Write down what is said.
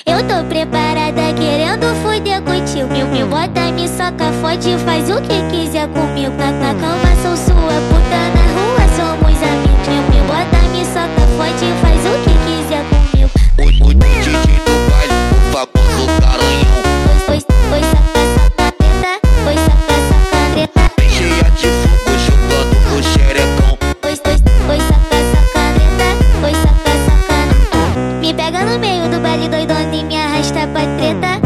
Eu tô preparada querendo fuder contigo. Me bota, me soca, fode, faz o que quiser comigo. Na cama sou sua puta, na rua somos amigos. Me bota, me soca, fode, faz o que quiser comigo. O DJ do baile, o famoso Garanhão. Oi, saca, saca, treta. Oi, saca, saca, treta. Bem cheia de fogo, chupando o xerecão. Oi, saca, saca, treta. Oi, saca, saca. Me pega no meio do baile doidona e me arrasta pra treta.